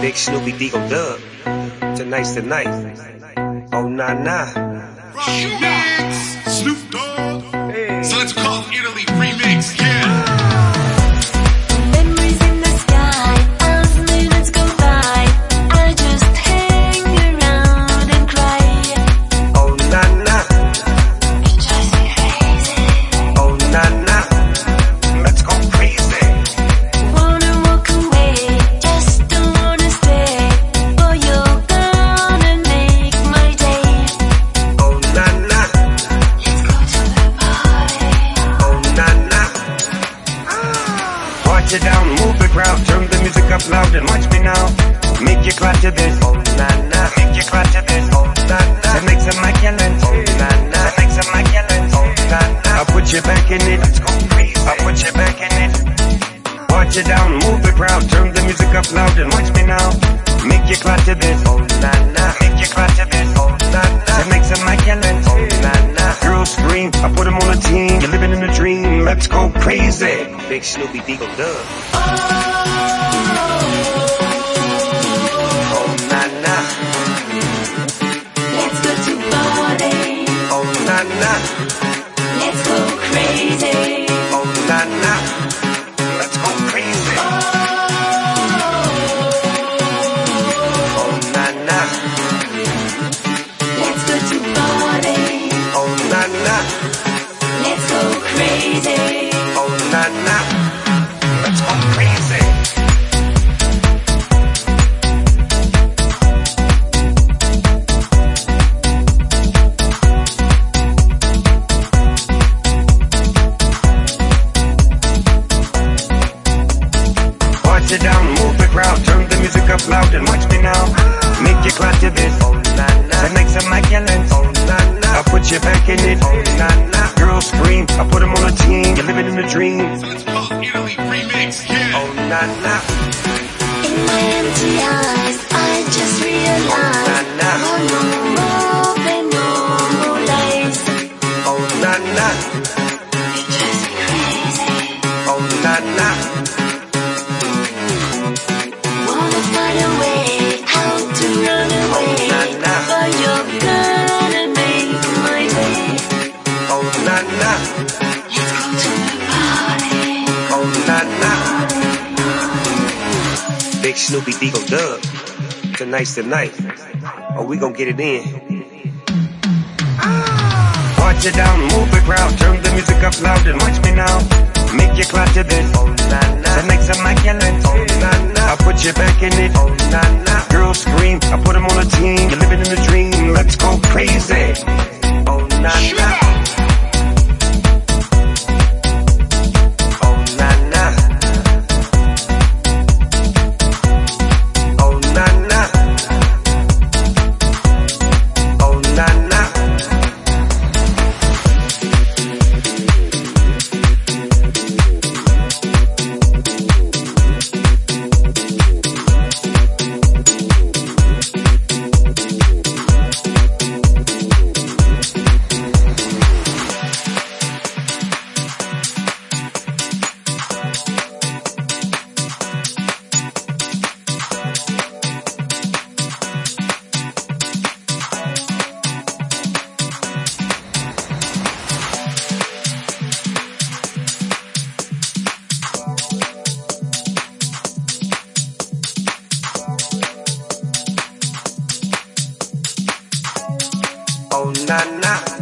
Big Snoopy Deagle Dub. Tonight's the night. Oh, nah, nah. Remix, Snoop Dogg. Hey. So let's call Italy remix, yeah. Memories in the sky as minutes go by. I just hang around and cry. Oh, nah, nah. It drives me crazy. Oh, nah, nah. Let's go crazy. Wanna walk away, just don't wanna stay. Boy, you're gonna make my day. Oh, nah, nah. Let's go to the party. Oh, nah, nah. Watch it down, move the crowd, turn the music up loud and watch me now. Make you clap to this. Oh, nah, nah. Make you clap to this. Oh, nah, nah. That makes a maculent. Oh, nah, nah. That makes a maculent. Oh, nah, nah. I'll put you back in it. Let's go crazy. I'll put you back in it. Watch it down, move the crowd, turn the music up loud and watch me now. Make you clap to this. Oh, nah, nah. Make you clap to this. Oh, nah, nah. That makes a maculent. Oh, nah, nah. Girls scream, I put them on a team. You're living in a dream. Let's go crazy. Big Snoopy Deagle Dub. Oh, nah, nah. Let's go to party. Oh, nah, nah. Let's go crazy. Oh, nah, nah. Let's go crazy. Oh, nah, nah. Let's go to party. Oh, nah, nah. Let's go crazy. Oh, nah, nah. Let's go crazy. Watch it down, move the crowd, turn the music up loud and watch me now. Make you clap to this. Oh, nah, nah. That makes a maculent. Oh, nah, nah. I'll put you back in it. Oh, nah, nah. Girls scream, I put them on a team. You're living in a dream. So let's call Italy remix, yeah. Oh, nah, nah. In my empty eyes, I just realized Nah, nah. I'm no more than normal lies. Oh, nah, nah. It drives me crazy. Oh, nah, nah. Wanna find a way how to run away. nah, nah. But you're gonna make my day. Oh, nah, nah. Let's go to the party. Oh, nah, nah. Big Snoopy Deagle Dub. Tonight's the night. Oh, we gon' get it in. Watch it down, move the crowd, turn the music up loud and watch me now. Make you clap to this. Oh, nah, nah. That makes a maculent. Oh, nah, nah. I'll put you back in it. Oh, nah, nah. Girls scream, I put them on a team. You're living in a dream. Let's go crazy. Oh, nah, nah. Oh, nah, nah. Oh, nah, nah. Oh, nah, nah. Oh, nah, nah.